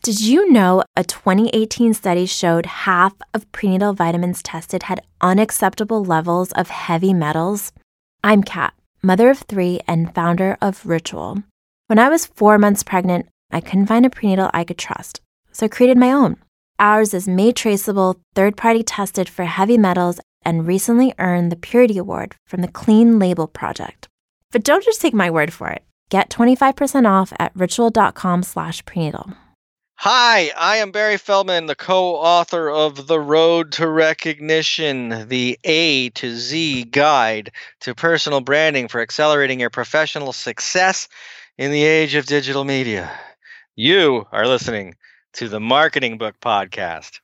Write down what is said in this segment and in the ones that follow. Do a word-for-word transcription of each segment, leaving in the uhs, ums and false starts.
Did you know a twenty eighteen study showed half of prenatal vitamins tested had unacceptable levels of heavy metals? I'm Kat, mother of three and founder of Ritual. When I was four months pregnant, I couldn't find a prenatal I could trust, so I created my own. Ours is made traceable, third-party tested for heavy metals, and recently earned the Purity Award from the Clean Label Project. But don't just take my word for it. Get twenty-five percent off at ritual.com slash prenatal. Hi, I am Barry Feldman, the co-author of The Road to Recognition, the A to Z guide to personal branding for accelerating your professional success in the age of digital media. You are listening to the Marketing Book Podcast.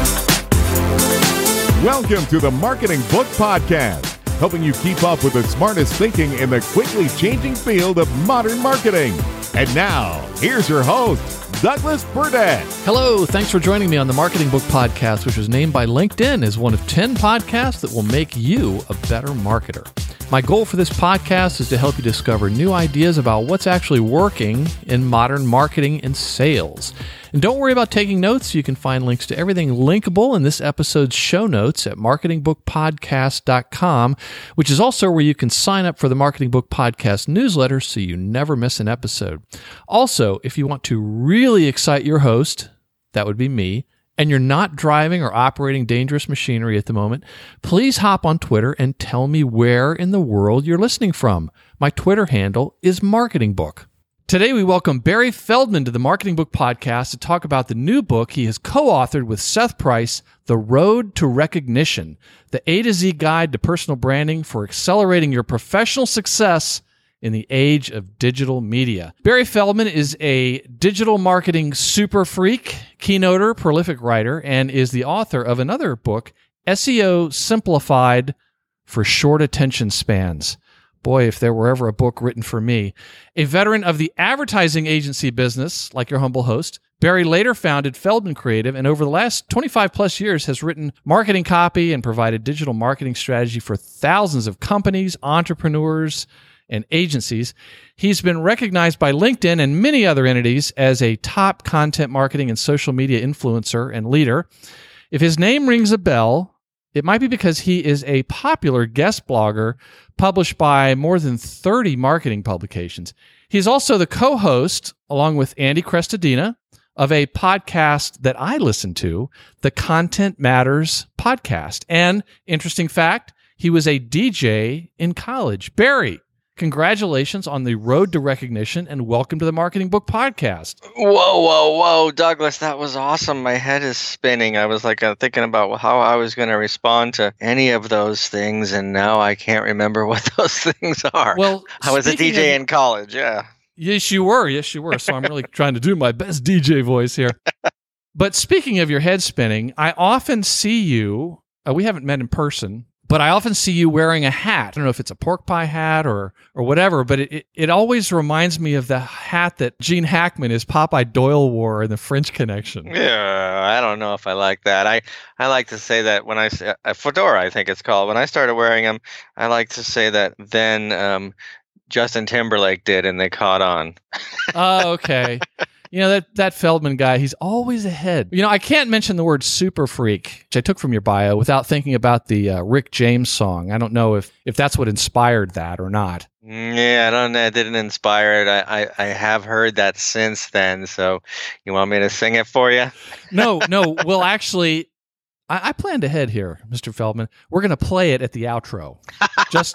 Welcome to the Marketing Book Podcast, helping you keep up with the smartest thinking in the quickly changing field of modern marketing. And now, here's your host, Douglas Burdett. Hello, thanks for joining me on the Marketing Book Podcast, which was named by LinkedIn as one of ten podcasts that will make you a better marketer. My goal for this podcast is to help you discover new ideas about what's actually working in modern marketing and sales. And don't worry about taking notes. You can find links to everything linkable in this episode's show notes at marketing book podcast dot com, which is also where you can sign up for the Marketing Book Podcast newsletter so you never miss an episode. Also, if you want to really excite your host, that would be me, and you're not driving or operating dangerous machinery at the moment, please hop on Twitter and tell me where in the world you're listening from. My Twitter handle is Marketing Book. Today, we welcome Barry Feldman to the Marketing Book Podcast to talk about the new book he has co-authored with Seth Price, The Road to Recognition, the A to Z guide to personal branding for accelerating your professional success in the age of digital media. Barry Feldman is a digital marketing super freak, keynoter, prolific writer, and is the author of another book, S E O Simplified for Short Attention Spans. Boy, if there were ever a book written for me. A veteran of the advertising agency business, like your humble host, Barry later founded Feldman Creative, and over the last twenty-five plus years has written marketing copy and provided digital marketing strategy for thousands of companies, entrepreneurs, and agencies. He's been recognized by LinkedIn and many other entities as a top content marketing and social media influencer and leader. If his name rings a bell, it might be because he is a popular guest blogger published by more than thirty marketing publications. He's also the co-host, along with Andy Crestodina, of a podcast that I listen to, the Content Matters podcast. And, interesting fact, he was a D J in college. Barry, congratulations on the road to recognition, and welcome to the Marketing Book Podcast. Whoa, whoa, whoa, Douglas, that was awesome. My head is spinning. I was like uh, thinking about how I was going to respond to any of those things, and now I can't remember what those things are. Well, I was a D J of, in college, yeah. Yes, you were. Yes, you were. So I'm really trying to do my best D J voice here. But speaking of your head spinning, I often see you, uh, we haven't met in person, but I often see you wearing a hat. I don't know if it's a pork pie hat or or whatever, but it, it, it always reminds me of the hat that Gene Hackman as Popeye Doyle wore in The French Connection. Yeah, I don't know if I like that. I, I like to say that when I say, a fedora, I think it's called. When I started wearing them, I like to say that then um, Justin Timberlake did and they caught on. Oh, okay. You know, that, that Feldman guy, he's always ahead. You know, I can't mention the word super freak, which I took from your bio, without thinking about the uh, Rick James song. I don't know if, if that's what inspired that or not. Yeah, I don't know. It didn't inspire it. I, I, I have heard that since then. So you want me to sing it for you? No, no. Well, actually, I, I planned ahead here, Mister Feldman. We're going to play it at the outro. Just...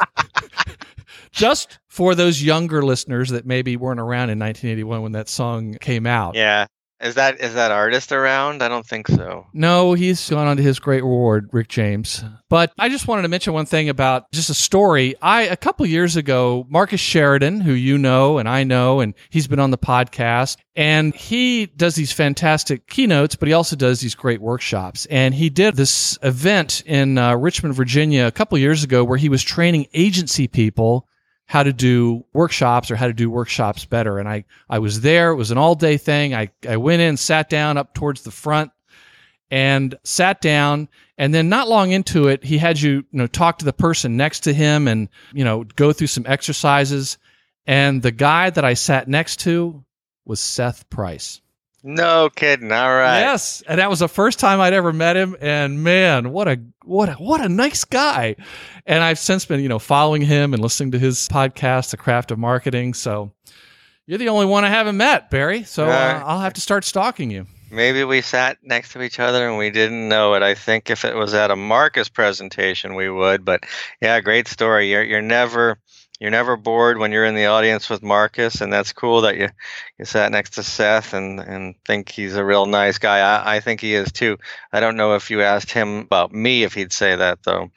Just for those younger listeners that maybe weren't around in nineteen eighty-one when that song came out. Yeah. Is that is that artist around? I don't think so. No, he's gone on to his great reward, Rick James. But I just wanted to mention one thing about just a story. I a couple years ago, Marcus Sheridan, who you know and I know, and he's been on the podcast, and he does these fantastic keynotes, but he also does these great workshops. And he did this event in uh, Richmond, Virginia, a couple years ago where he was training agency people how to do workshops or how to do workshops better. And I, I was there. It was an all-day thing. I, I went in, sat down up towards the front and sat down. And then not long into it, he had you, you know, talk to the person next to him and, you know, go through some exercises. And the guy that I sat next to was Seth Price. No kidding. All right. Yes, and that was the first time I'd ever met him. And man, what a what a, what a nice guy! And I've since been, you know, following him and listening to his podcast, The Craft of Marketing. So you're the only one I haven't met, Barry. So uh, uh, I'll have to start stalking you. Maybe we sat next to each other and we didn't know it. I think if it was at a Marcus presentation, we would. But yeah, great story. You're you're never. You're never bored when you're in the audience with Marcus, and that's cool that you, you sat next to Seth and, and think he's a real nice guy. I, I think he is too. I don't know if you asked him about me if he'd say that though.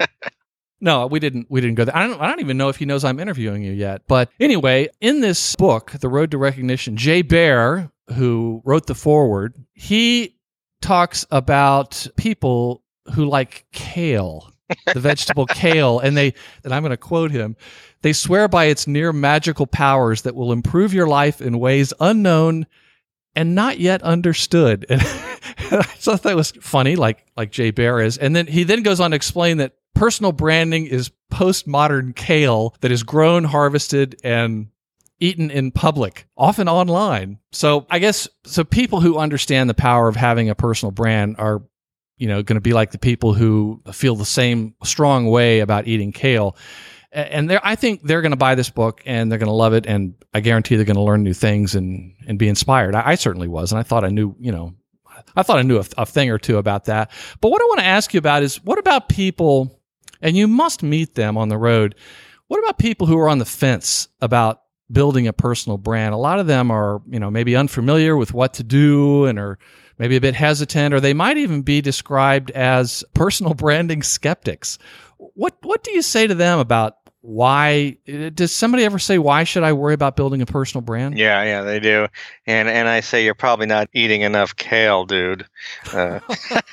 No, we didn't. We didn't go there. I don't. I don't even know if he knows I'm interviewing you yet. But anyway, in this book, The Road to Recognition, Jay Baer, who wrote the foreword, he talks about people who like kale, the vegetable kale, and they. And I'm going to quote him. They swear by its near magical powers that will improve your life in ways unknown and not yet understood. And I thought that was funny, like like Jay Baer is. And then he then goes on to explain that personal branding is postmodern kale that is grown, harvested, and eaten in public, often online. So I guess so people who understand the power of having a personal brand are, you know, going to be like the people who feel the same strong way about eating kale. And I think they're going to buy this book and they're going to love it. And I guarantee they're going to learn new things and, and be inspired. I, I certainly was. And I thought I knew, you know, I thought I knew a, a thing or two about that. But what I want to ask you about is what about people, and you must meet them on the road. What about people who are on the fence about building a personal brand? A lot of them are, you know, maybe unfamiliar with what to do and are maybe a bit hesitant, or they might even be described as personal branding skeptics. What, what do you say to them about why? Does somebody ever say, why should I worry about building a personal brand? Yeah, yeah, they do. And and I say, you're probably not eating enough kale, dude. Uh.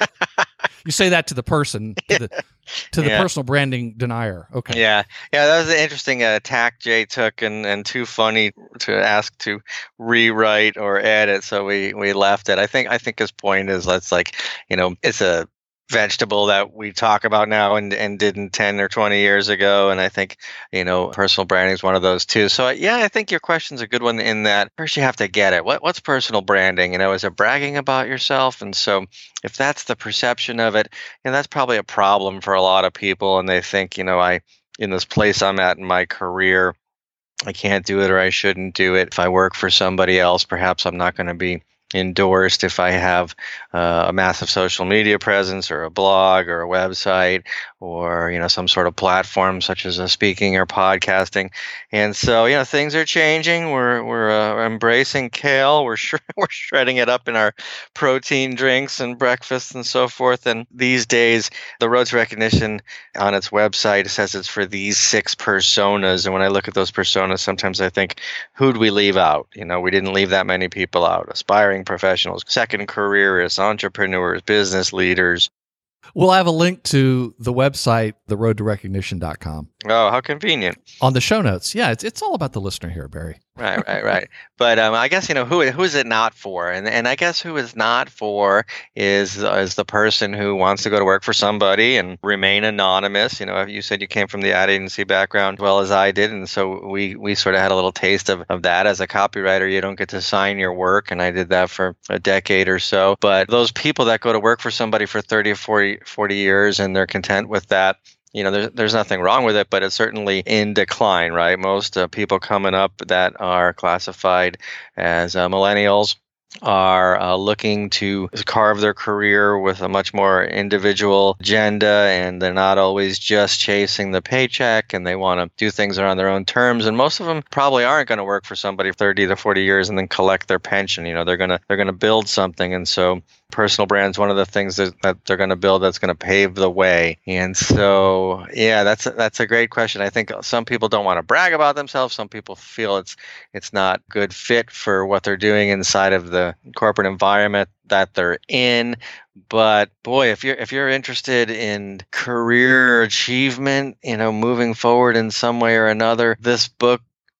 You say that to the person, to the, to the yeah. personal branding denier. Okay. Yeah. Yeah, that was an interesting uh, tack Jay took, and, and too funny to ask to rewrite or edit, so we, we left it. I think I think his point is, let's like, you know, it's a vegetable that we talk about now and, and didn't ten or twenty years ago. And I think, you know, personal branding is one of those too. So yeah, I think your question's a good one in that first you have to get it. What What's personal branding? You know, is it bragging about yourself? And so if that's the perception of it, you know, that's probably a problem for a lot of people. And they think, you know, I, in this place I'm at in my career, I can't do it or I shouldn't do it. If I work for somebody else, perhaps I'm not going to be endorsed if I have uh, a massive social media presence or a blog or a website or, you know, some sort of platform such as a speaking or podcasting. And so, you know, things are changing. We're we're uh, embracing kale. We're sh- we're shredding it up in our protein drinks and breakfasts and so forth. And these days, the Road to Recognition on its website says it's for these six personas. And when I look at those personas, sometimes I think, who'd we leave out? You know, we didn't leave that many people out. Aspiring professionals, second careerists, entrepreneurs, business leaders. We'll have a link to the website, the road to recognition dot com. Oh, how convenient. On the show notes. Yeah, it's it's all about the listener here, Barry. Right, right, right. But um, I guess, you know, who who is it not for? And and I guess who is not for is is the person who wants to go to work for somebody and remain anonymous. You know, you said you came from the ad agency background as well as I did. And so we, we sort of had a little taste of, of that. As a copywriter, you don't get to sign your work. And I did that for a decade or so. But those people that go to work for somebody for thirty or forty, forty years and they're content with that, you know, there's, there's nothing wrong with it, but it's certainly in decline, right? Most uh, people coming up that are classified as uh, millennials are uh, looking to carve their career with a much more individual agenda, and they're not always just chasing the paycheck, and they want to do things on their own terms. And most of them probably aren't going to work for somebody thirty to forty years and then collect their pension. You know, they're going to they're going to build something. And so personal brand's one of the things that, that they're going to build that's going to pave the way. And so, yeah, that's a, that's a great question. I think some people don't want to brag about themselves. Some people feel it's it's not good fit for what they're doing inside of the corporate environment that they're in. But boy, if you're if you're interested in career achievement, you know, moving forward in some way or another, this book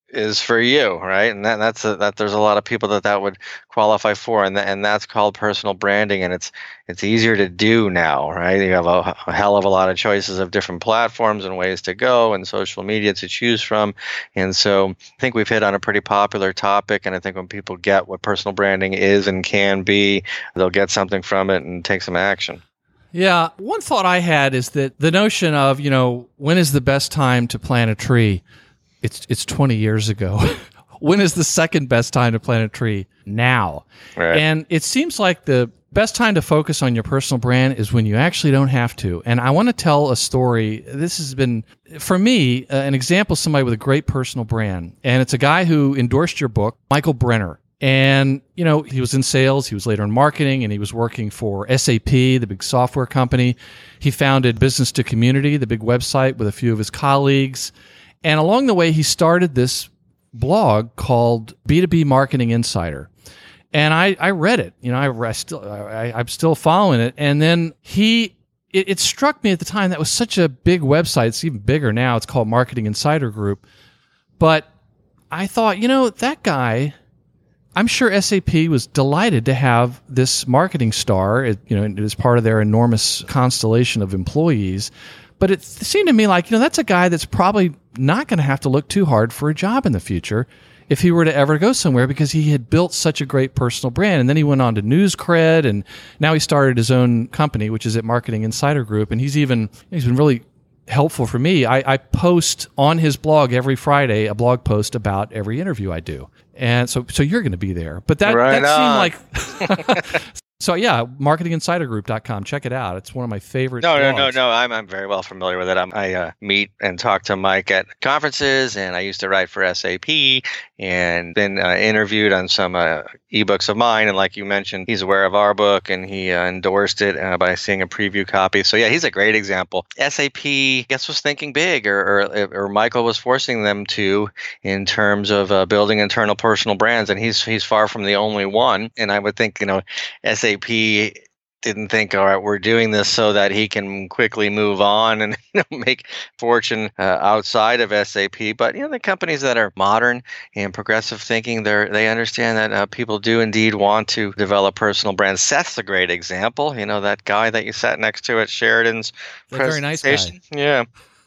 is for you, right? And that that's a, that there's a lot of people that that would qualify for, and th- and that's called personal branding, and it's it's easier to do now, right? You have a, a hell of a lot of choices of different platforms and ways to go, and social media to choose from, and so I think we've hit on a pretty popular topic, and I think when people get what personal branding is and can be, they'll get something from it and take some action. Yeah, one thought I had is that the notion of, you know, when is the best time to plant a tree? It's it's twenty years ago. When is the second best time to plant a tree? Now. Right. And it seems like the best time to focus on your personal brand is when you actually don't have to. And I want to tell a story. This has been, for me, uh, an example of somebody with a great personal brand. And it's a guy who endorsed your book, Michael Brenner. And, you know, he was in sales, he was later in marketing, and he was working for S A P, the big software company. He founded Business to Community, the big website, with a few of his colleagues. And along the way, he started this blog called B two B Marketing Insider. And I, I read it. You know, I, I still, I, I'm still following it. And then he, it, it struck me at the time that was such a big website. It's even bigger now. It's called Marketing Insider Group. But I thought, you know, that guy, I'm sure S A P was delighted to have this marketing star. It, you know, it was part of their enormous constellation of employees. But it seemed to me like, you know, that's a guy that's probably not going to have to look too hard for a job in the future if he were to ever go somewhere, because he had built such a great personal brand. And then he went on to NewsCred, and now he started his own company, which is at Marketing Insider Group. And he's even, he's been really helpful for me. I, I post on his blog every Friday a blog post about every interview I do. And so so you're going to be there. But that, right that seemed like... So yeah, marketing insider group dot com. Check it out. It's one of my favorite No, blogs. no, no, no. I'm I'm very well familiar with it. I'm, I uh, meet and talk to Mike at conferences, and I used to write for S A P and been uh, interviewed on some uh, ebooks of mine. And like you mentioned, he's aware of our book, and he uh, endorsed it uh, by seeing a preview copy. So yeah, he's a great example. S A P, I guess, was thinking big, or or, or Michael was forcing them to in terms of uh, building internal personal brands, and he's he's far from the only one. And I would think, you know, S A P didn't think, all right, we're doing this so that he can quickly move on and you know, make fortune uh, outside of S A P. But you know, the companies that are modern and progressive thinking, they they understand that uh, people do indeed want to develop personal brands. Seth's a great example. You know, that guy that you sat next to at Sheridan's They're very nice presentation. guy. Yeah.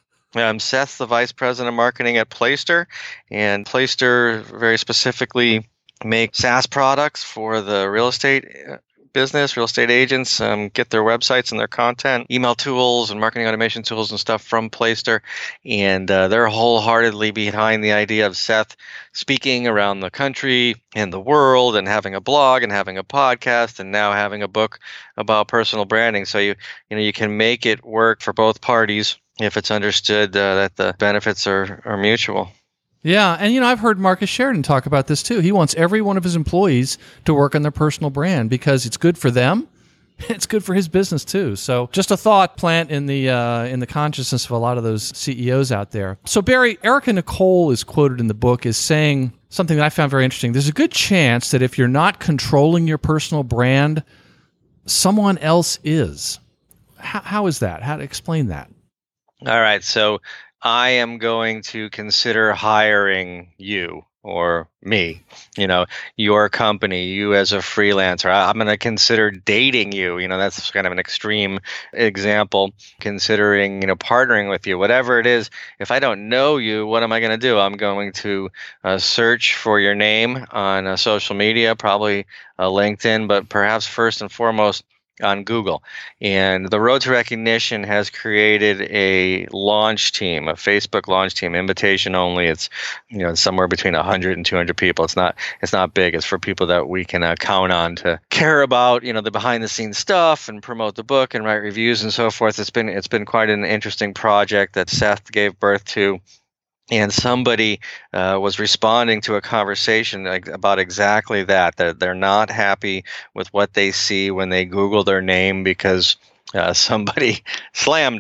Um, Seth's the vice president of marketing at Playster, and Playster very specifically make SaaS products for the real estate business, real estate agents, um, get their websites and their content, email tools and marketing automation tools and stuff from Playster. And uh, they're wholeheartedly behind the idea of Seth speaking around the country and the world and having a blog and having a podcast and now having a book about personal branding. So you, you know, you can make it work for both parties if it's understood uh, that the benefits are, are mutual. Yeah, and you know, I've heard Marcus Sheridan talk about this too. He wants every one of his employees to work on their personal brand because it's good for them. It's good for his business too. So, just a thought plant in the uh, in the consciousness of a lot of those C E Os out there. So, Barry, Erica Nicole is quoted in the book as saying something that I found very interesting. There's a good chance that if you're not controlling your personal brand, someone else is. How, how is that? How to explain that? All right, so I am going to consider hiring you or me, you know, your company, you as a freelancer. I'm going to consider dating you. You know, that's kind of an extreme example, considering, you know, partnering with you, whatever it is. If I don't know you, what am I going to do? I'm going to uh, search for your name on uh, social media, probably uh, LinkedIn, but perhaps first and foremost, on Google. And the Road to Recognition has created a launch team, a Facebook launch team, invitation only. It's, you know, somewhere between one hundred and two hundred people. It's not it's not big. It's for people that we can uh, count on to care about, you know, the behind the scenes stuff and promote the book and write reviews and so forth. It's been it's been quite an interesting project that Seth gave birth to. And somebody uh, was responding to a conversation like, about exactly that, that they're not happy with what they see when they Google their name because uh, somebody slammed them.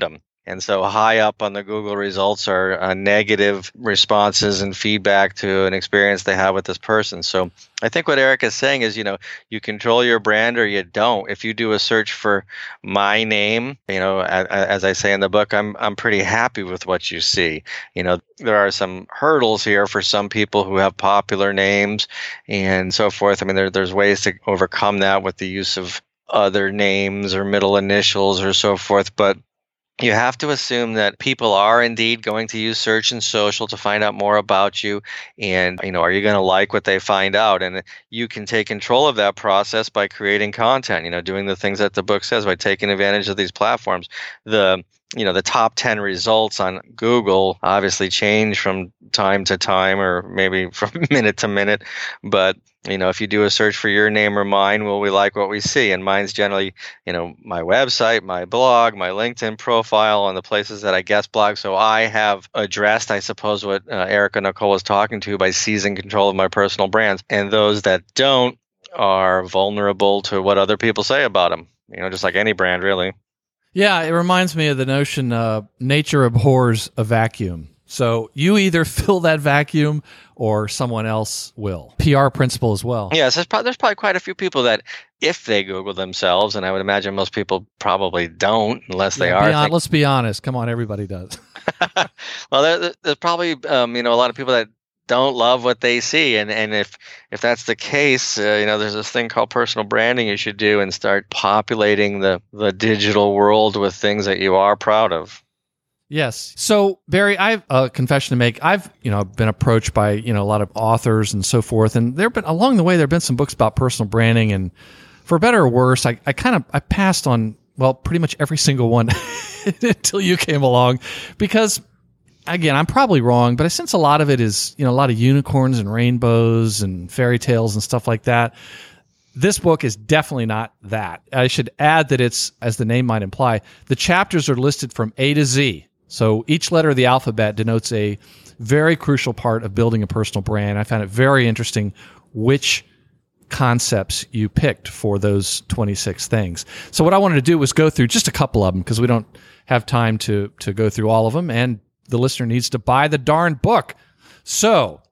And so high up on the Google results are uh, negative responses and feedback to an experience they have with this person. So I think what Eric is saying is, you know, you control your brand or you don't. If you do a search for my name, you know, as, as I say in the book, I'm I'm pretty happy with what you see. You know, there are some hurdles here for some people who have popular names and so forth. I mean, there, there's ways to overcome that with the use of other names or middle initials or so forth. But you have to assume that people are indeed going to use search and social to find out more about you. And, you know, are you going to like what they find out? And you can take control of that process by creating content, you know, doing the things that the book says, by taking advantage of these platforms. The You know, the top ten results on Google obviously change from time to time or maybe from minute to minute. But, you know, if you do a search for your name or mine, will we like what we see? And mine's generally, you know, my website, my blog, my LinkedIn profile, and the places that I guest blog. So I have addressed, I suppose, what uh, Erica Nicole was talking to by seizing control of my personal brands. And those that don't are vulnerable to what other people say about them, you know, just like any brand, really. Yeah, it reminds me of the notion uh, nature abhors a vacuum. So you either fill that vacuum or someone else will. P R principle as well. Yes, there's, pro- there's probably quite a few people that if they Google themselves, and I would imagine most people probably don't unless they yeah, are. Be on, let's be honest. Come on, everybody does. Well, there, there's probably um, you know, a lot of people that don't love what they see, and and if if that's the case, uh, you know, there's this thing called personal branding you should do and start populating the the digital world with things that you are proud of. Yes. So Barry, I have a confession to make. I've you know been approached by you know a lot of authors and so forth, and there've been along the way there've been some books about personal branding, and for better or worse, I I kind of I passed on well pretty much every single one until you came along, because again, I'm probably wrong, but I sense a lot of it is, you know, a lot of unicorns and rainbows and fairy tales and stuff like that. This book is definitely not that. I should add that it's, as the name might imply, the chapters are listed from A to Z. So each letter of the alphabet denotes a very crucial part of building a personal brand. I found it very interesting which concepts you picked for those twenty-six things. So what I wanted to do was go through just a couple of them because we don't have time to to go through all of them, and the listener needs to buy the darn book. So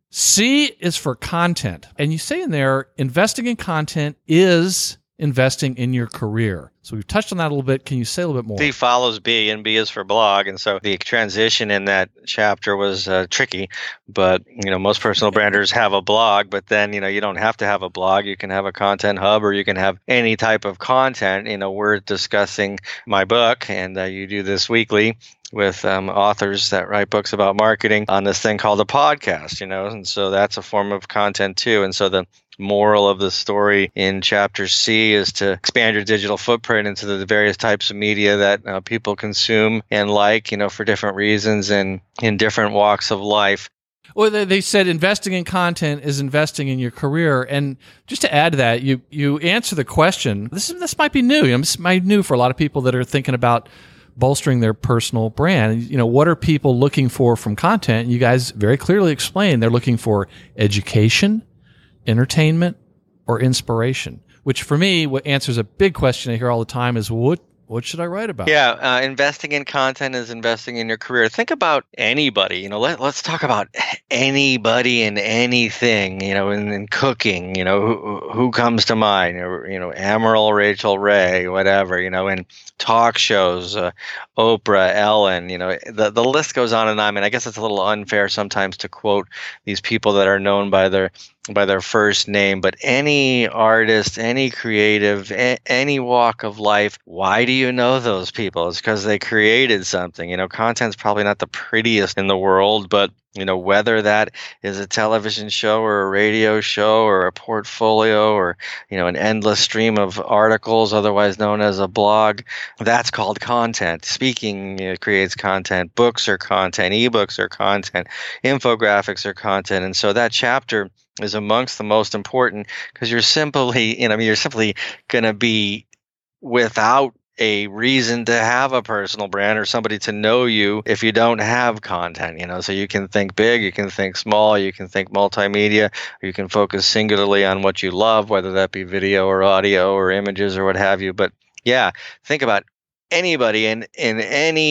C is for content. And you say in there, investing in content is investing in your career. So we've touched on that a little bit. Can you say a little bit more? C follows B, and B is for blog. And so the transition in that chapter was uh, tricky. But, you know, most personal branders have a blog, but then, you know, you don't have to have a blog. You can have a content hub, or you can have any type of content. You know, we're discussing my book, and uh, you do this weekly with um, authors that write books about marketing on this thing called a podcast, you know, and so that's a form of content too. And so the moral of the story in chapter C is to expand your digital footprint into the various types of media that uh, people consume and like, you know, for different reasons and in different walks of life. Well, they said investing in content is investing in your career. And just to add to that, you you answer the question. This is, this might be new. You know, this might be new for a lot of people that are thinking about bolstering their personal brand. You know, what are people looking for from content? You guys very clearly explain they're looking for education, entertainment, or inspiration, which for me, what answers a big question I hear all the time is, what what should I write about? Yeah, uh, investing in content is investing in your career. Think about anybody, you know, let, let's talk about anybody and anything, you know, in, in cooking, you know, who, who comes to mind, you know, Amaryl, Rachel Ray, whatever, you know, in talk shows, uh, Oprah, Ellen, you know, the, the list goes on and on. I mean, I guess it's a little unfair sometimes to quote these people that are known by their by their first name, but any artist, any creative, a- any walk of life, why do you know those people? It's because they created something. You know, content's probably not the prettiest in the world, but you know, whether that is a television show or a radio show or a portfolio or, you know, an endless stream of articles, otherwise known as a blog, that's called content. Speaking you know, creates content. Books are content. Ebooks are content. Infographics are content. And so that chapter is amongst the most important because you're simply, you know, you're simply going to be without a reason to have a personal brand or somebody to know you if you don't have content, you know, so you can think big, you can think small, you can think multimedia, or you can focus singularly on what you love, whether that be video or audio or images or what have you. But yeah, think about anybody in, in any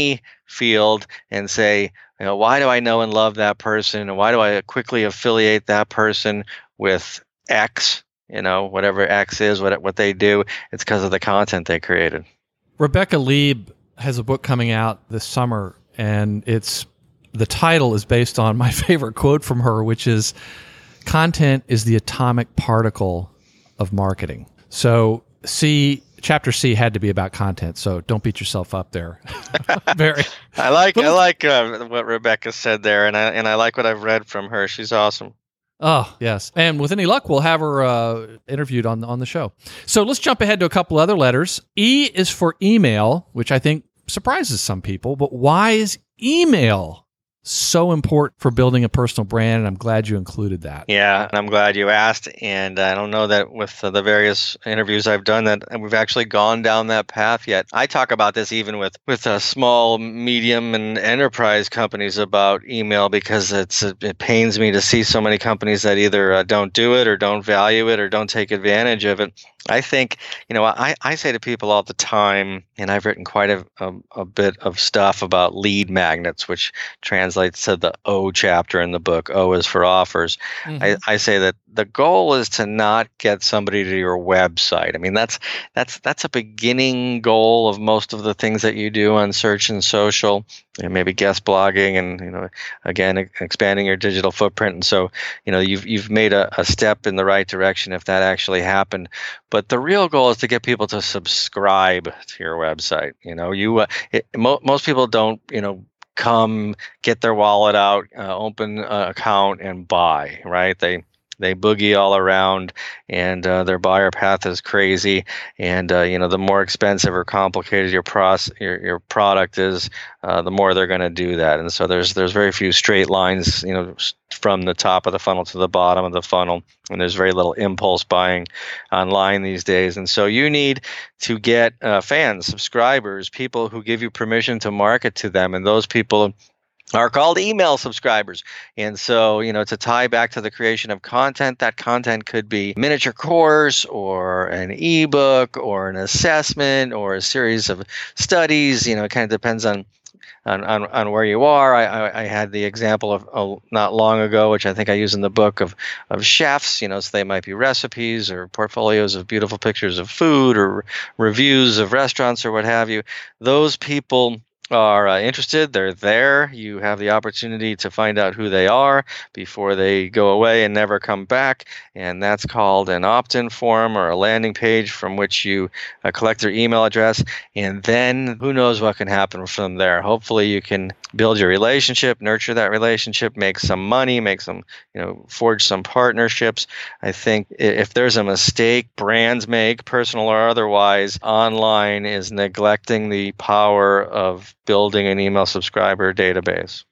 field and say, you know, why do I know and love that person? And why do I quickly affiliate that person with X, you know, whatever X is, what what they do? It's because of the content they created. Rebecca Lieb has a book coming out this summer, and it's the title is based on my favorite quote from her, which is, "Content is the atomic particle of marketing." So C, chapter C had to be about content, so don't beat yourself up there. Very. I like I like uh, what Rebecca said there, and I and I like what I've read from her. She's awesome. Oh, yes. And with any luck, we'll have her uh, interviewed on, on the show. So let's jump ahead to a couple other letters. E is for email, which I think surprises some people, but why is email so important for building a personal brand? And I'm glad you included that. Yeah, and I'm glad you asked. And I don't know that with uh, the various interviews I've done that we've actually gone down that path yet. I talk about this even with with uh, small, medium, and enterprise companies about email, because it's it pains me to see so many companies that either uh, don't do it or don't value it or don't take advantage of it. I think, you know, I, I say to people all the time, and I've written quite a, a, a bit of stuff about lead magnets, which translates to the O chapter in the book. O is for offers. Mm-hmm. I, I say that the goal is to not get somebody to your website. I mean, that's that's that's a beginning goal of most of the things that you do on search and social, and maybe guest blogging, and, you know, again, expanding your digital footprint. And so, you know, you've you've made a, a step in the right direction if that actually happened. But the real goal is to get people to subscribe to your website. You know, you uh, it, mo- most people don't, you know, come get their wallet out, uh, open an account, and buy. Right? They They boogie all around, and uh, their buyer path is crazy. And uh, you know, the more expensive or complicated your pros your your product is, uh, the more they're going to do that. And so there's there's very few straight lines, you know, from the top of the funnel to the bottom of the funnel, and there's very little impulse buying online these days. And so you need to get uh, fans, subscribers, people who give you permission to market to them, and those people are called email subscribers. And so, you know, to tie back to the creation of content, that content could be a miniature course or an ebook or an assessment or a series of studies. You know, it kind of depends on on, on, on where you are. I, I, I had the example of uh, not long ago, which I think I use in the book, of of chefs. You know, so they might be recipes or portfolios of beautiful pictures of food or reviews of restaurants or what have you. Those people are uh, interested, they're there. You have the opportunity to find out who they are before they go away and never come back, and that's called an opt-in form or a landing page from which you uh, collect their email address, and then who knows what can happen from there. Hopefully you can build your relationship, nurture that relationship, make some money, make some, you know, forge some partnerships. I think if there's a mistake brands make, personal or otherwise, online, is neglecting the power of building an email subscriber database.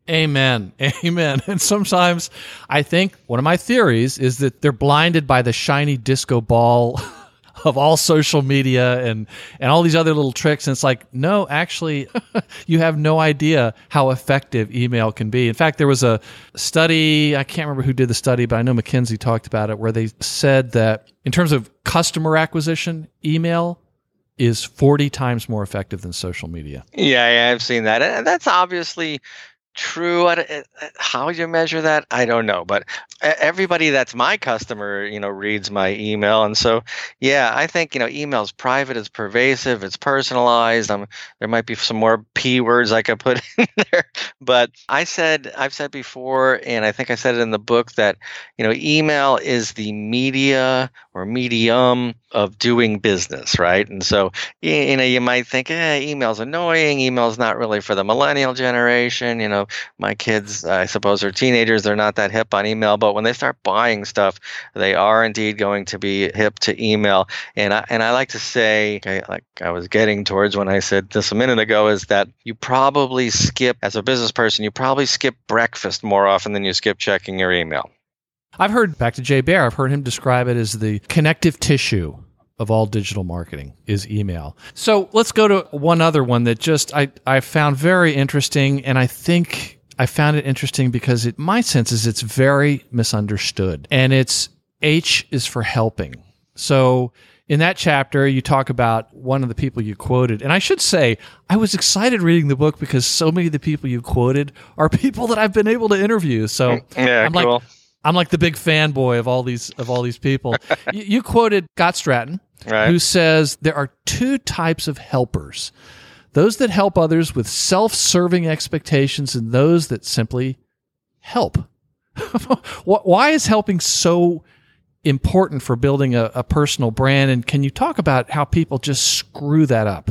Amen. Amen. And sometimes I think one of my theories is that they're blinded by the shiny disco ball of all social media and, and all these other little tricks. And it's like, no, actually, you have no idea how effective email can be. In fact, there was a study, I can't remember who did the study, but I know McKinsey talked about it, where they said that in terms of customer acquisition, email is forty times more effective than social media. Yeah, yeah, I've seen that. And that's obviously true. How you measure that, I don't know. But everybody that's my customer, you know, reads my email. And so, yeah, I think, you know, email is private, it's pervasive, it's personalized. Um, there might be some more P words I could put in there. But I said, I've said before, and I think I said it in the book, that, you know, email is the media or medium of doing business, right? And so, you know, you might think, eh, email's annoying. Email's not really for the millennial generation. You know, my kids, I suppose, are teenagers. They're not that hip on email. But when they start buying stuff, they are indeed going to be hip to email. And I, and I like to say, okay, like I was getting towards when I said this a minute ago, is that you probably skip, as a business person, you probably skip breakfast more often than you skip checking your email. I've heard, back to Jay Baer, I've heard him describe it as the connective tissue of all digital marketing is email. So let's go to one other one that just I, I found very interesting, and I think I found it interesting because it, my sense is it's very misunderstood. And it's H is for helping. So in that chapter, you talk about one of the people you quoted. And I should say, I was excited reading the book because so many of the people you quoted are people that I've been able to interview. So yeah, I'm cool. like, I'm like the big fanboy of all these of all these people. you, you quoted Scott Stratton, right, who says there are two types of helpers: those that help others with self-serving expectations, and those that simply help. Why is helping so important for building a, a personal brand? And can you talk about how people just screw that up?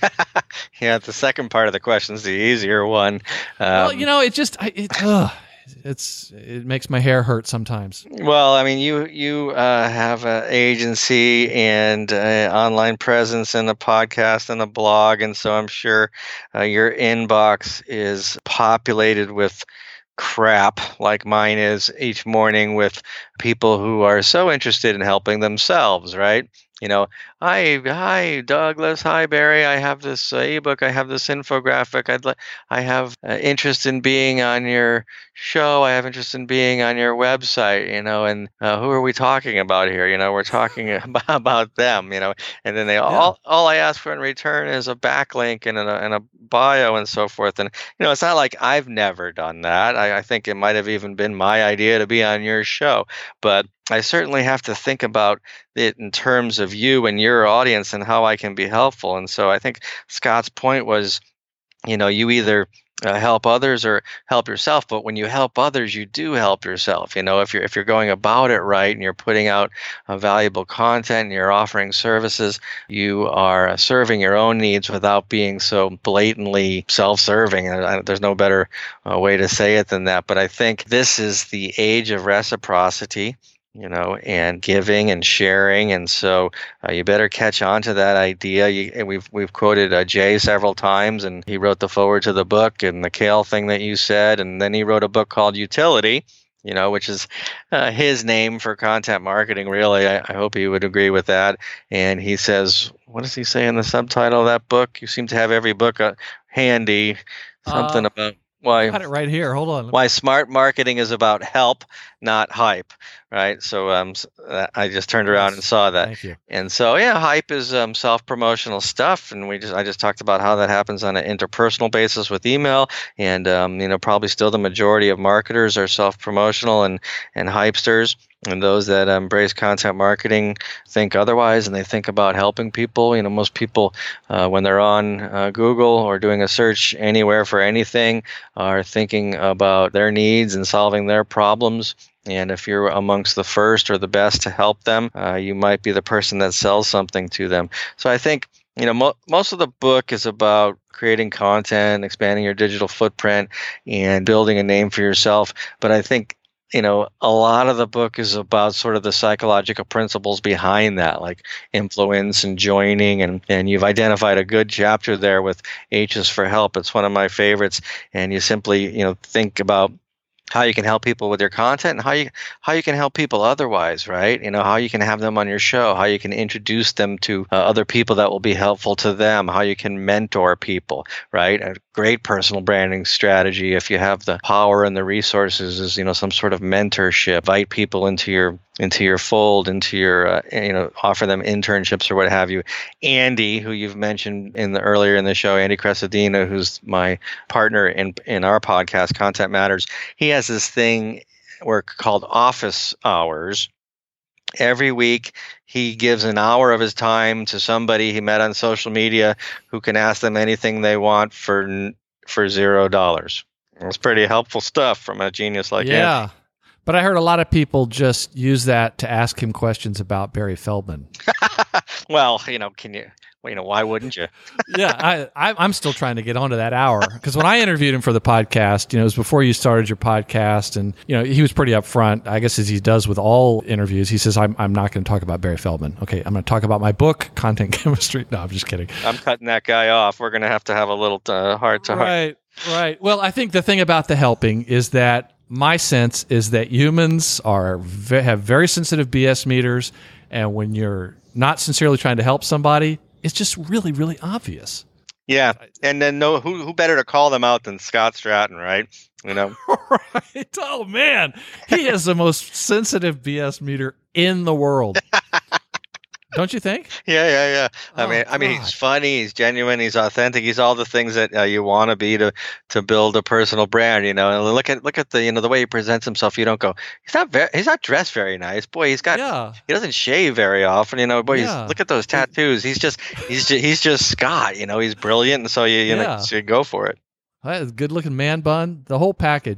Yeah, the second part of the question is the easier one. Um, well, you know, it just I, it, ugh, it's it makes my hair hurt sometimes. Well, I mean, you you uh, have an agency and uh, online presence and a podcast and a blog, and so I'm sure uh, your inbox is populated with crap like mine is each morning, with people who are so interested in helping themselves, right? You know, hi, hi, Douglas. Hi, Barry. I have this uh, ebook. I have this infographic. I'd like. I have uh, interest in being on your show. I have interest in being on your website. You know, and uh, who are we talking about here? You know, we're talking about, about them. You know, and then they all. Yeah. All I ask for in return is a backlink and a, and a bio and so forth. And you know, it's not like I've never done that. I, I think it might have even been my idea to be on your show, but I certainly have to think about it in terms of you and your audience and how I can be helpful. And so I think Scott's point was, you know, you either uh, help others or help yourself. But when you help others, you do help yourself. You know, if you're if you're going about it right and you're putting out uh, valuable content and you're offering services, you are serving your own needs without being so blatantly self-serving. I, I, there's no better uh, way to say it than that. But I think this is the age of reciprocity, you know, and giving and sharing. And so uh, you better catch on to that idea. You, and we've we've quoted uh, Jay several times, and he wrote the foreword to the book and the kale thing that you said. And then he wrote a book called Utility, you know, which is uh, his name for content marketing, really. I, I hope he would agree with that. And he says, what does he say in the subtitle of that book? You seem to have every book uh, handy, something uh, about why. I got it right here. Hold on. Why smart marketing is about help, not hype, right? So um, I just turned around Yes. and saw that. Thank you. And so, yeah, hype is um, self-promotional stuff, and we just I just talked about how that happens on an interpersonal basis with email, and um, you know, probably still the majority of marketers are self-promotional and and hypesters. And those that embrace content marketing think otherwise, and they think about helping people. You know, most people, uh, when they're on uh, Google or doing a search anywhere for anything, are thinking about their needs and solving their problems. And if you're amongst the first or the best to help them, uh, you might be the person that sells something to them. So I think, you know, mo- most of the book is about creating content, expanding your digital footprint, and building a name for yourself. But I think, you know, a lot of the book is about sort of the psychological principles behind that, like influence and joining. And, and you've identified a good chapter there with H is for help. It's one of my favorites. And you simply, you know, think about how you can help people with your content and how you how you can help people otherwise, right? You know, how you can have them on your show, how you can introduce them to uh, other people that will be helpful to them, how you can mentor people, right? A great personal branding strategy, if you have the power and the resources, is, you know, some sort of mentorship. Invite people into your into your fold, into your, uh, you know, offer them internships or what have you. Andy, who you've mentioned in the earlier in the show, Andy Cresadina, who's my partner in in our podcast, Content Matters, he has this thing where called office hours. Every week, he gives an hour of his time to somebody he met on social media who can ask them anything they want for for zero dollars. It's pretty helpful stuff from a genius like him. Yeah. But I heard a lot of people just use that to ask him questions about Barry Feldman. Well, you know, can you, well, you know, why wouldn't you? yeah, I, I, I'm still trying to get onto that hour, because when I interviewed him for the podcast, you know, it was before you started your podcast, and you know, he was pretty upfront, I guess, as he does with all interviews. He says, "I'm I'm not going to talk about Barry Feldman. Okay, I'm going to talk about my book, Content Chemistry." No, I'm just kidding. I'm cutting that guy off. We're going to have to have a little uh, heart to heart. Right, right. Well, I think the thing about the helping is that my sense is that humans are ve- have very sensitive B S meters, and when you're not sincerely trying to help somebody, it's just really, really obvious. Yeah, and then no, who who better to call them out than Scott Stratton, right? You know, right? Oh man, he has the most sensitive B S meter in the world. Don't you think? Yeah, yeah, yeah. I Oh, mean, I mean, God. he's funny, he's genuine, he's authentic, he's all the things that uh, you want to be to to build a personal brand. You know, and look at look at the you know the way he presents himself. You don't go, he's not very, he's not dressed very nice. Boy, he's got Yeah. he doesn't shave very often. You know, boy, he's, Yeah. look at those tattoos. He's just he's just, he's just Scott. You know, he's brilliant, and so you you know Yeah. so you go for it. That is a good-looking man bun, the whole package.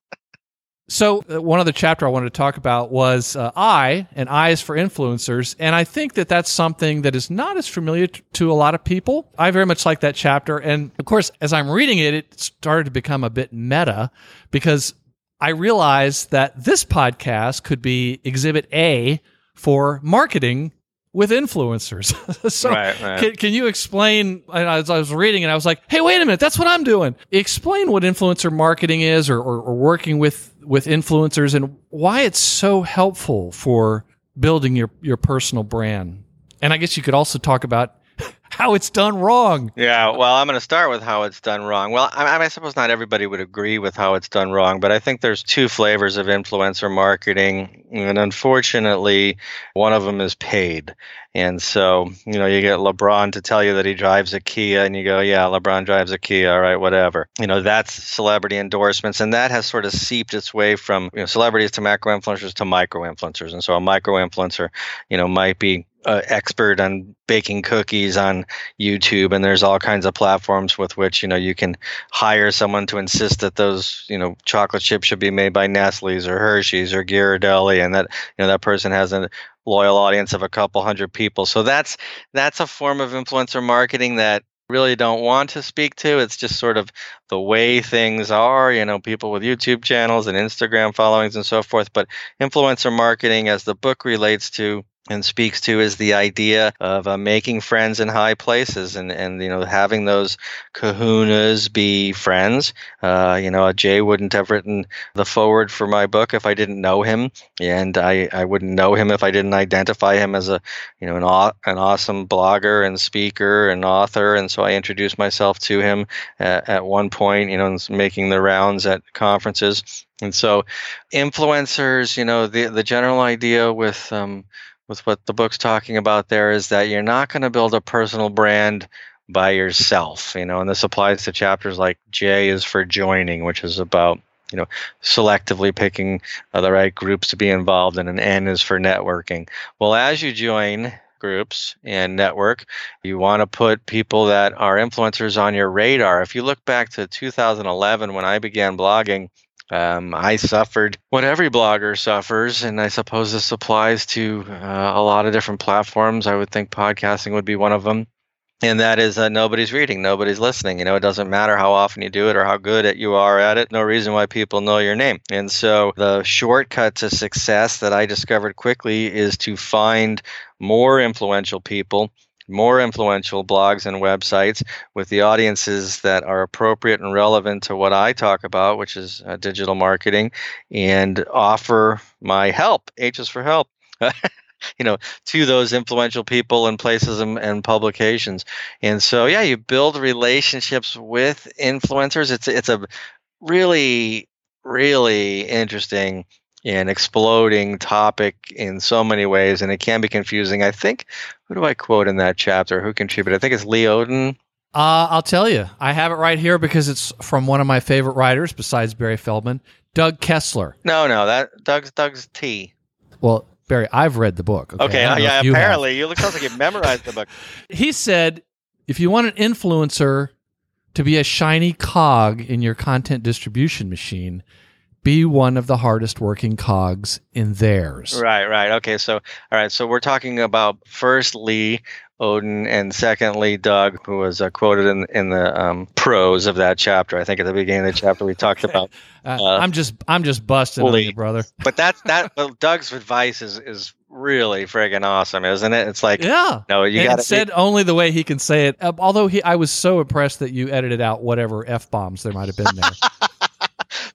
So uh, one other chapter I wanted to talk about was uh, I, and I is for influencers. And I think that that's something that is not as familiar t- to a lot of people. I very much like that chapter. And of course, as I'm reading it, it started to become a bit meta because I realized that this podcast could be exhibit A for marketing with influencers. so Right, right. Can, can you explain, and as I was reading and I was like, hey, wait a minute, that's what I'm doing. Explain what influencer marketing is or, or, or working with, with influencers and why it's so helpful for building your, your personal brand. And I guess you could also talk about how it's done wrong. Yeah, well, I'm going to start with how it's done wrong. Well, I, I suppose not everybody would agree with how it's done wrong, but I think there's two flavors of influencer marketing, and unfortunately, one of them is paid. And so, you know, you get LeBron to tell you that he drives a Kia, and you go, yeah, LeBron drives a Kia, all right, whatever. You know, that's celebrity endorsements, and that has sort of seeped its way from, you know, celebrities to macro influencers to micro influencers. And so a micro influencer, you know, might be Uh, expert on baking cookies on YouTube, and there's all kinds of platforms with which you know you can hire someone to insist that those you know chocolate chips should be made by Nestle's or Hershey's or Ghirardelli, and that you know that person has a loyal audience of a couple hundred people. So that's that's a form of influencer marketing that really don't want to speak to. It's just sort of the way things are, you know, people with YouTube channels and Instagram followings and so forth. But influencer marketing, as the book relates to and speaks to, is the idea of uh, making friends in high places and, and, you know, having those kahunas be friends. Uh, you know, Jay wouldn't have written the foreword for my book if I didn't know him. And I, I wouldn't know him if I didn't identify him as a, you know, an, aw- an awesome blogger and speaker and author. And so I introduced myself to him at, at one point, you know, making the rounds at conferences. And so influencers, you know, the, the general idea with, um, with what the book's talking about there is that you're not going to build a personal brand by yourself, you know, and this applies to chapters like J is for joining, which is about, you know, selectively picking uh, the right groups to be involved in, and N is for networking. Well, as you join groups and network, you want to put people that are influencers on your radar. If you look back to two thousand eleven when I began blogging, Um, I suffered what every blogger suffers, and I suppose this applies to uh, a lot of different platforms. I would think podcasting would be one of them, and that is uh, nobody's reading, nobody's listening. You know, it doesn't matter how often you do it or how good at you are at it. No reason why people know your name. And so the shortcut to success that I discovered quickly is to find more influential people, more influential blogs and websites with the audiences that are appropriate and relevant to what I talk about, which is uh, digital marketing, and offer my help, H is for help, you know, to those influential people and places and, and publications. And so, yeah, you build relationships with influencers. It's, it's a really, really interesting and exploding topic in so many ways, and it can be confusing. I think, who do I quote in that chapter? Who contributed? I think it's Lee Odin. Uh, I'll tell you. I have it right here because it's from one of my favorite writers besides Barry Feldman, Doug Kessler. No, no, that Doug's Doug's T. Well, Barry, I've read the book. Okay, Okay, I uh, don't know yeah, if you have. apparently. You look sounds like you memorized the book. He said, if you want an influencer to be a shiny cog in your content distribution machine, be one of the hardest working cogs in theirs. Right, right. Okay, so, all right, so we're talking about first Lee Odin and secondly Doug, who was uh, quoted in in the um, prose of that chapter. I think at the beginning of the chapter we talked about. Uh, uh, I'm just I'm just busting on Lee. you, brother. But that's that. Well, Doug's advice is is really friggin' awesome, isn't it? It's like, Yeah. no, you and got it said only the way he can say it. Uh, although he, I was so impressed that you edited out whatever F bombs there might have been there.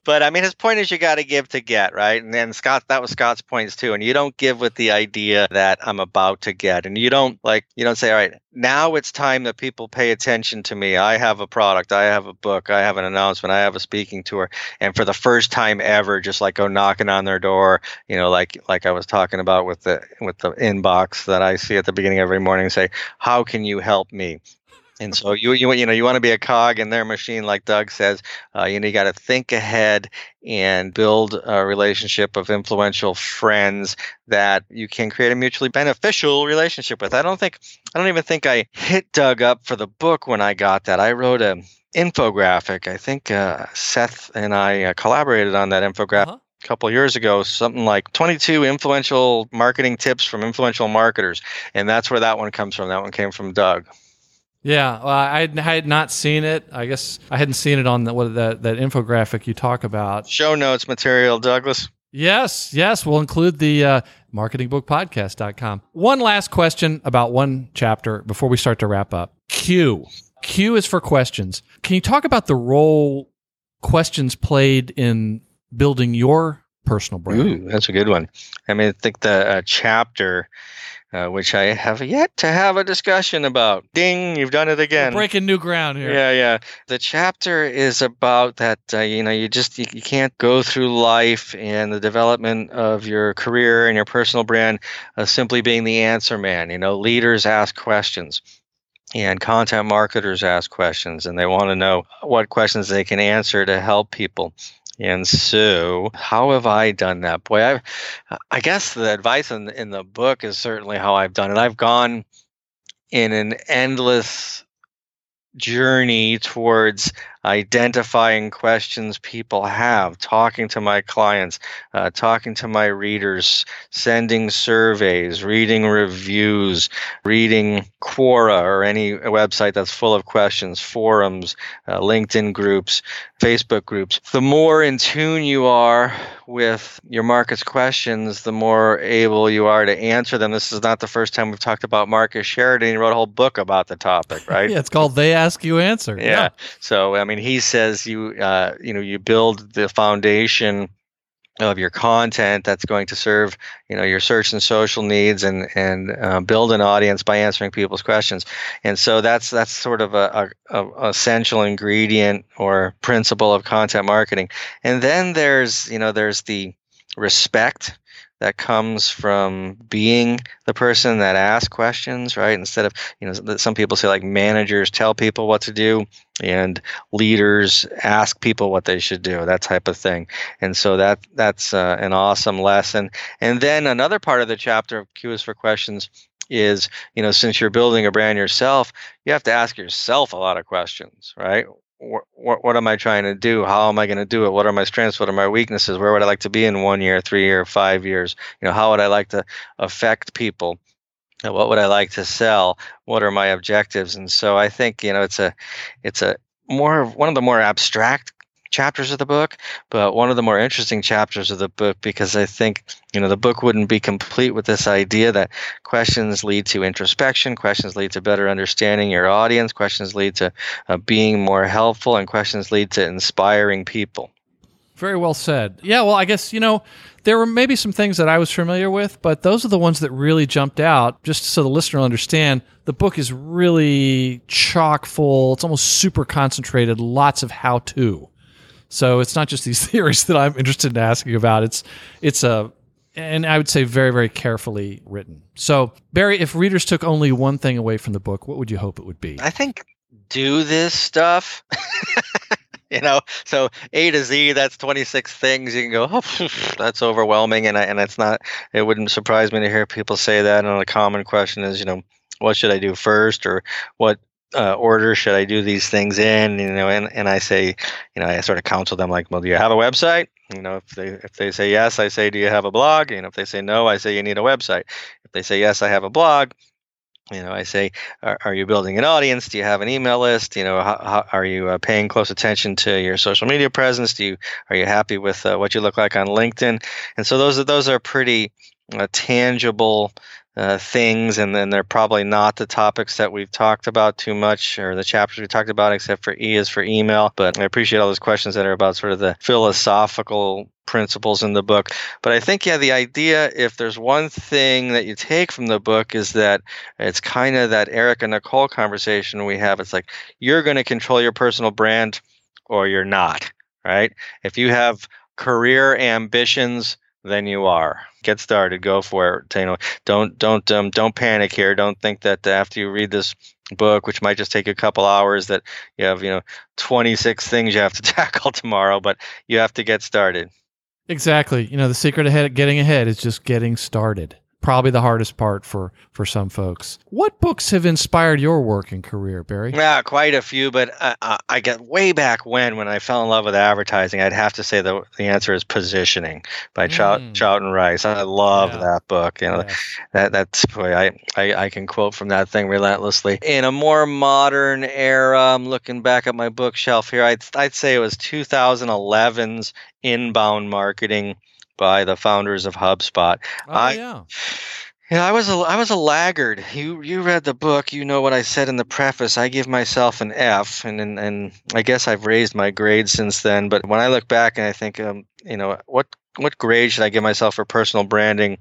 But I mean, his point is you got to give to get, right? And then Scott, that was Scott's points too. And you don't give with the idea that I'm about to get, and you don't like, you don't say, all right, now it's time that people pay attention to me. I have a product, I have a book, I have an announcement, I have a speaking tour, and for the first time ever, just like go knocking on their door, you know, like like I was talking about with the with the inbox that I see at the beginning of every morning, and say, how can you help me? And so you you you know you want to be a cog in their machine, like Doug says. Uh, you know you got to think ahead and build a relationship of influential friends that you can create a mutually beneficial relationship with. I don't think I don't even think I hit Doug up for the book when I got that. I wrote a infographic. I think uh, Seth and I uh, collaborated on that infographic. Uh-huh. A couple of years ago, something like twenty-two influential marketing tips from influential marketers, and that's where that one comes from. That one came from Doug. Yeah, well, I, I had not seen it. I guess I hadn't seen it on the, what that that infographic you talk about. Show notes material, Douglas. Yes, yes, we'll include the uh, marketing book podcast dot com. One last question about one chapter before we start to wrap up. Q. Q is for questions. Can you talk about the role questions played in building your personal brand? Ooh, that's a good one. I mean, I think the uh, chapter, uh, which I have yet to have a discussion about. Ding, you've done it again. We're breaking new ground here. Yeah, yeah. The chapter is about that, uh, you know, you just, you, you can't go through life and the development of your career and your personal brand uh, simply being the answer man. You know, leaders ask questions. And content marketers ask questions, and they want to know what questions they can answer to help people. And so, how have I done that? Boy, I, I guess the advice in in the book is certainly how I've done it. I've gone in an endless journey towards identifying questions people have, talking to my clients, uh, talking to my readers, sending surveys, reading reviews, reading Quora or any website that's full of questions, forums, uh, LinkedIn groups, Facebook groups. The more in tune you are with your market's questions, the more able you are to answer them. This is not the first time we've talked about Marcus Sheridan. He wrote a whole book about the topic, right? Yeah, it's called They Ask You Answer. Yeah. yeah. So, I mean, he says you, uh, you know, you build the foundation of your content that's going to serve, you know, your search and social needs, and and uh, build an audience by answering people's questions. And so that's that's sort of a, a, a essential ingredient or principle of content marketing. And then there's, you know, there's the respect that comes from being the person that asks questions, right? Instead of, you know, some people say like managers tell people what to do and leaders ask people what they should do, that type of thing. And so that that's uh, an awesome lesson. And then another part of the chapter of Q is for questions is, you know, since you're building a brand yourself, you have to ask yourself a lot of questions, right? What, what, what am I trying to do? How am I going to do it? What are my strengths? What are my weaknesses? Where would I like to be in one year, three year, five years? You know, how would I like to affect people? What would I like to sell? What are my objectives? And so I think, you know, it's a, it's a more one of the more abstract chapters of the book, but one of the more interesting chapters of the book, because I think, you know, the book wouldn't be complete with this idea that questions lead to introspection, questions lead to better understanding your audience, questions lead to uh, being more helpful, and questions lead to inspiring people. Very well said. Yeah, well, I guess, you know, there were maybe some things that I was familiar with, but those are the ones that really jumped out. Just so the listener will understand, the book is really chock full. It's almost super concentrated, lots of how-to. So it's not just these theories that I'm interested in asking about. It's it's a, and I would say very, very carefully written. So, Barry, if readers took only one thing away from the book, what would you hope it would be? I think do this stuff. You know, so A to Z, that's twenty-six things. You can go, oh, that's overwhelming. And I, and it's not, it wouldn't surprise me to hear people say that. And a common question is, you know, what should I do first, or what uh, order should I do these things in? You know, and, and I say, you know, I sort of counsel them like, well, do you have a website? You know, if they if they say yes, I say, do you have a blog? You know, if they say no, I say, you need a website. If they say yes, I have a blog. You know, I say, are, are you building an audience? Do you have an email list? You know, how, how, are you uh, paying close attention to your social media presence? Do you are you happy with uh, what you look like on LinkedIn? And so those are those are pretty uh, tangible uh, things, and then they're probably not the topics that we've talked about too much, or the chapters we talked about, except for E is for email. But I appreciate all those questions that are about sort of the philosophical principles in the book. But I think, yeah, the idea, if there's one thing that you take from the book, is that it's kind of that Eric and Nicole conversation we have. It's like, you're going to control your personal brand or you're not, right? If you have career ambitions, then you are. Get started. Go for it. You know, don't don't um, don't panic here. Don't think that after you read this book, which might just take a couple hours, that you have, you know, twenty-six things you have to tackle tomorrow. But you have to get started. Exactly. You know, the secret ahead, getting ahead is just getting started. Probably the hardest part for, for some folks. What books have inspired your work and career, Barry? Yeah, quite a few, but I, I get way back when, when I fell in love with advertising, I'd have to say the the answer is Positioning by mm. Charlton Rice. I love yeah. that book. You know, yeah. that that's boy, I, I I can quote from that thing relentlessly. In a more modern era, I'm looking back at my bookshelf here. I'd I'd say it was twenty eleven's Inbound Marketing by the founders of HubSpot. Oh, I, yeah. Yeah, I was a I was a laggard. You you read the book. You know what I said in the preface. I give myself an F, and and, and I guess I've raised my grade since then. But when I look back and I think, um, you know, what what grade should I give myself for personal branding?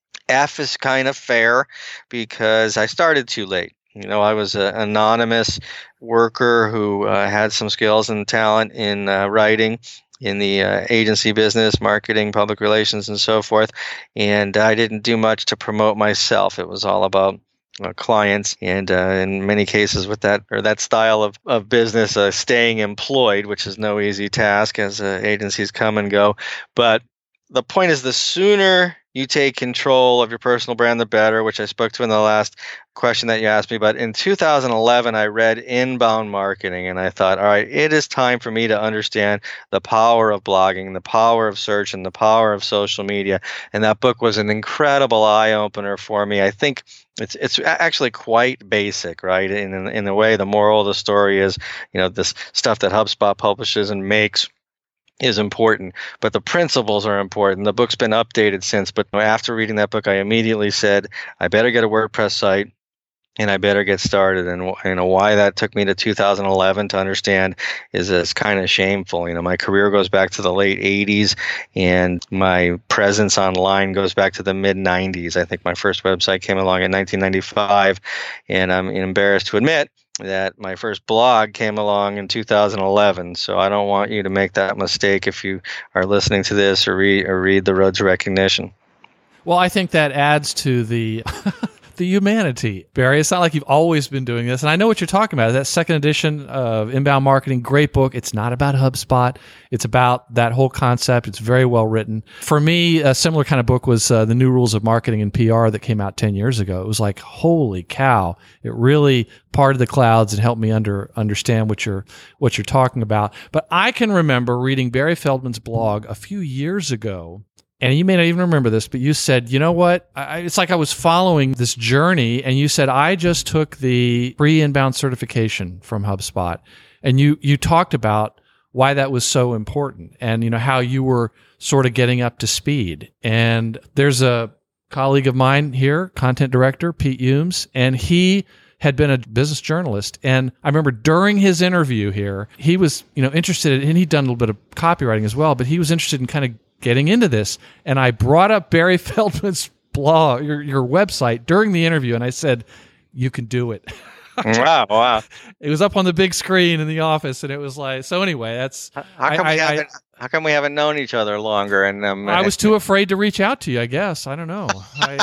F is kind of fair because I started too late. You know, I was an anonymous worker who uh, had some skills and talent in uh, writing, in the uh, agency business, marketing, public relations, and so forth. And I didn't do much to promote myself. It was all about uh, clients, and uh, in many cases with that or that style of, of business, uh, staying employed, which is no easy task as uh, agencies come and go. But the point is, the sooner you take control of your personal brand, the better, which I spoke to in the last question that you asked me. But in two thousand eleven, I read Inbound Marketing, and I thought, all right, it is time for me to understand the power of blogging, the power of search, and the power of social media. And that book was an incredible eye-opener for me. I think it's it's actually quite basic, right? In in the way, the moral of the story is, you know, this stuff that HubSpot publishes and makes is important, but the principles are important. The book's been updated since, but after reading that book, I immediately said, I better get a WordPress site and I better get started. And you know why that took me to two thousand eleven to understand is it's kind of shameful. You know, my career goes back to the late eighties, and my presence online goes back to the mid nineties. I think my first website came along in nineteen ninety-five, and I'm embarrassed to admit that my first blog came along in two thousand eleven. So I don't want you to make that mistake if you are listening to this or read or read The Road to Recognition. Well, I think that adds to the the humanity, Barry. It's not like you've always been doing this. And I know what you're talking about. That second edition of Inbound Marketing, great book. It's not about HubSpot. It's about that whole concept. It's very well written. For me, a similar kind of book was uh, The New Rules of Marketing and P R that came out ten years ago. It was like, holy cow. It really parted the clouds and helped me under understand what you're what you're talking about. But I can remember reading Barry Feldman's blog a few years ago. And you may not even remember this, but you said, you know what? I, it's like I was following this journey, and you said, I just took the free inbound certification from HubSpot. And you you talked about why that was so important and, you know, how you were sort of getting up to speed. And there's a colleague of mine here, content director, Pete Humes, and he had been a business journalist. And I remember during his interview here, he was, you know, interested in, and he'd done a little bit of copywriting as well, but he was interested in kind of getting into this. And I brought up Barry Feldman's blog, your, your website during the interview. And I said, you can do it. Wow. Wow. It was up on the big screen in the office. And it was like, so anyway, that's, how come, I, we, I, haven't, I, how come we haven't known each other longer? And um, I was too afraid to reach out to you, I guess. I don't know. I,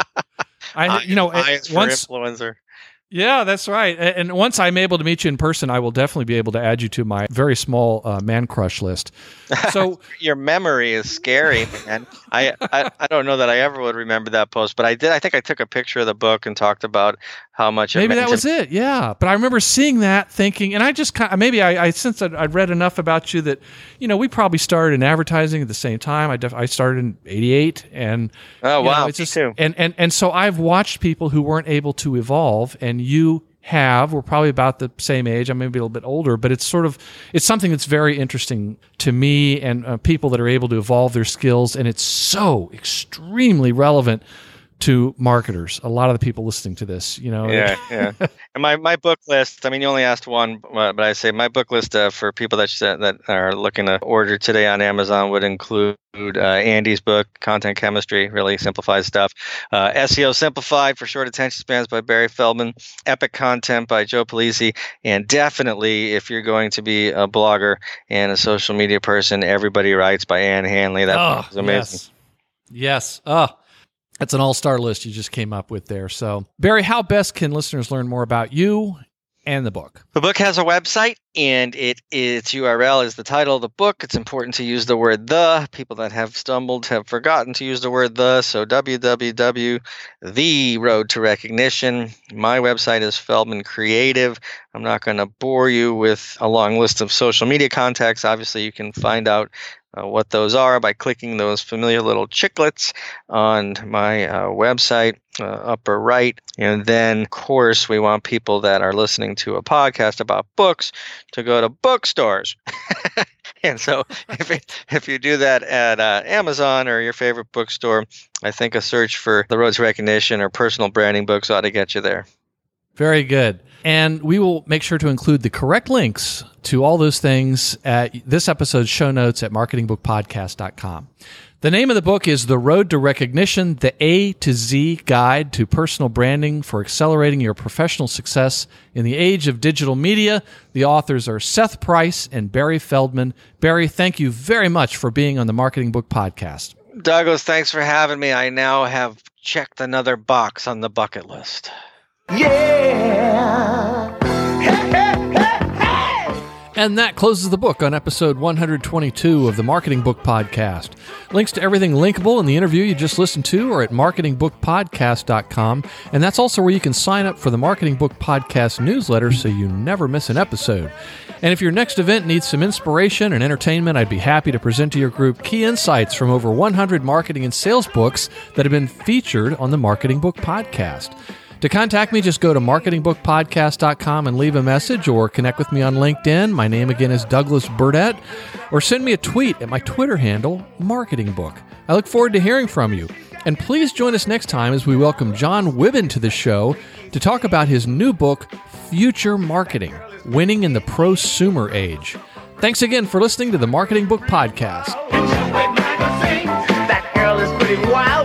I you know, I, once, for influencer. Yeah, that's right. And once I'm able to meet you in person, I will definitely be able to add you to my very small uh, man crush list. So your memory is scary, man. I, I I don't know that I ever would remember that post, but I did. I think I took a picture of the book and talked about how much. Maybe it that was it. Yeah, but I remember seeing that, thinking, and I just kind of, maybe I, I since I'd, I'd read enough about you that, you know, we probably started in advertising at the same time. I def, I started in eighty-eight, and oh wow, know, it's just, too. And and and so I've watched people who weren't able to evolve, and you have. We're probably about the same age. I'm maybe a little bit older, but it's sort of, it's something that's very interesting to me and uh, people that are able to evolve their skills. And it's so extremely relevant to marketers, a lot of the people listening to this, you know. Yeah, yeah. And my, my book list, I mean, you only asked one, but I say my book list uh, for people that that are looking to order today on Amazon would include uh, Andy's book, Content Chemistry, really simplified stuff. Uh, S E O Simplified for Short Attention Spans by Barry Feldman, Epic Content by Joe Polisi, and definitely, if you're going to be a blogger and a social media person, Everybody Writes by Ann Handley. That oh, is amazing. Yes. yes. Oh, that's an all-star list you just came up with there. So, Barry, how best can listeners learn more about you and the book? The book has a website, and it its U R L is the title of the book. It's important to use the word "the." People that have stumbled have forgotten to use the word "the." So w w w dot the road to recognition. My website is Feldman Creative. I'm not going to bore you with a long list of social media contacts. Obviously, you can find out Uh, what those are by clicking those familiar little chiclets on my uh, website, uh, upper right. And then, of course, we want people that are listening to a podcast about books to go to bookstores. And so if it, if you do that at uh, Amazon or your favorite bookstore, I think a search for The Road to Recognition or personal branding books ought to get you there. Very good. And we will make sure to include the correct links to all those things at this episode's show notes at marketing book podcast dot com. The name of the book is The Road to Recognition, the A to Z Guide to Personal Branding for Accelerating Your Professional Success in the Age of Digital Media. The authors are Seth Price and Barry Feldman. Barry, thank you very much for being on the Marketing Book Podcast. Douglas, thanks for having me. I now have checked another box on the bucket list. Yeah. Hey, hey, hey, hey. And that closes the book on episode one hundred twenty-two of the Marketing Book Podcast. Links to everything linkable in the interview you just listened to are at marketing book podcast dot com, and that's also where you can sign up for the Marketing Book Podcast newsletter so you never miss an episode. And if your next event needs some inspiration and entertainment, I'd be happy to present to your group key insights from over one hundred marketing and sales books that have been featured on the Marketing Book Podcast. To contact me, just go to marketing book podcast dot com and leave a message, or connect with me on LinkedIn. My name again is Douglas Burdett, or send me a tweet at my Twitter handle, Marketing Book. I look forward to hearing from you. And please join us next time as we welcome John Wibben to the show to talk about his new book, Future Marketing, Winning in the Prosumer Age. Thanks again for listening to the Marketing Book Podcast. That girl is pretty wild.